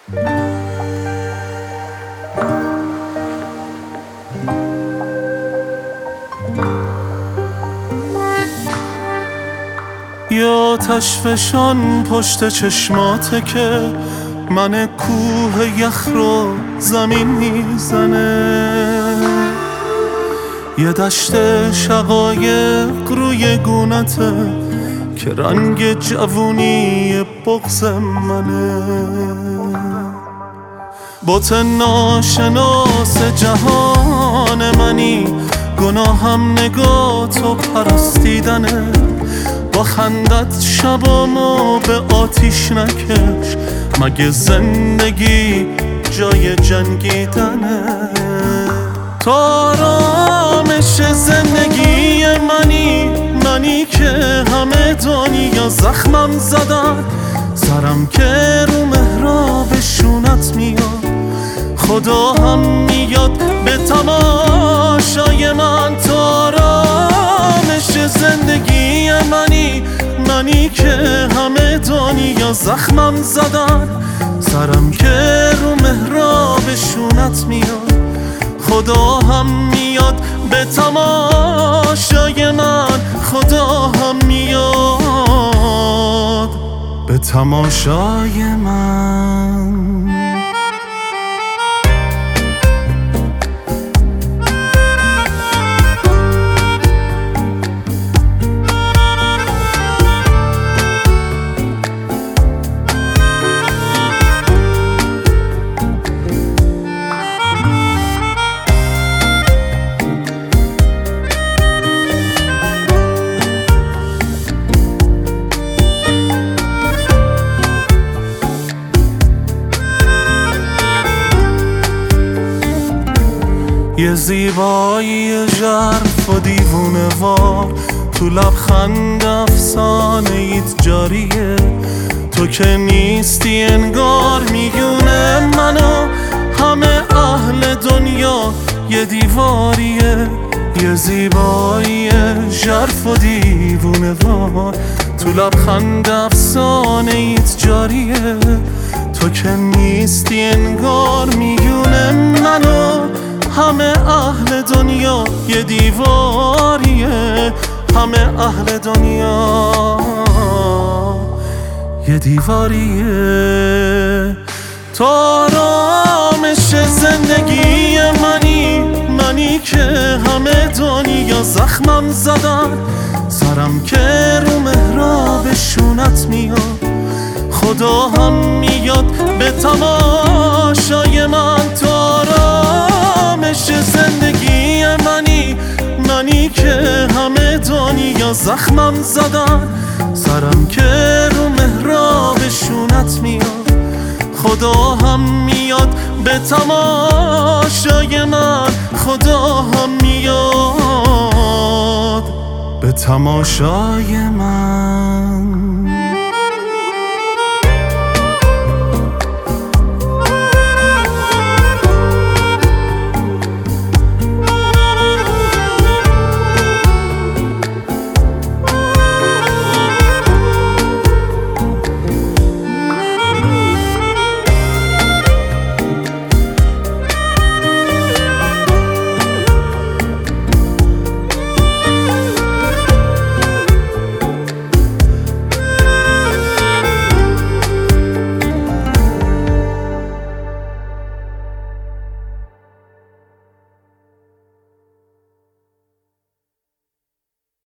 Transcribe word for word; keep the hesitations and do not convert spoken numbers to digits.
یا تشفشان پشت چشماته که من کوه یخ رو زمین میزنه، یه دشت شقایق روی گونته که رنگ جوونی بغض منه. بت ناشناس جهان منی، گناهم نگاه تو پرستیدنه. با خندت شبامو به آتیش نکش، مگه زندگی جای جنگیدنه؟ تو آرامش زندگی منی، منی که همه دنیا زخمم زدن. سرم که رو محراب شونت میاد، خدا هم میاد به تماشای من. تو آرامش زندگی منی، منی که همه دنیا زخمم زدن. سرم که رو محراب شونت میاد، خدا هم میاد به تماشای من. خدا هم میاد به تماشای من. یه زیبایی ژرف و دیوونه وار، تو لبخند افسانه ایت جاریه. تو که نیستی انگار میونه منو همه اهل دنیا یه دیواریه. یه زیبایی ژرف و دیوونه وار، تو لبخند افسانه ایت جاریه. تو که نیستی انگار میونه منو همه اهل دنیا یه دیواریه. همه اهل دنیا یه دیواریه. تو آرامش زندگی منی، منی که همه دنیا زخمم زدن. سرم که رو محراب شونت میاد، خدا هم میاد به تماشای من. تو آرامش زندگی منی، منی که همه دنیا زخمم زدن. سرم که رو محراب شونت میاد، خدا هم میاد به تماشای من. خدا هم میاد به تماشای من.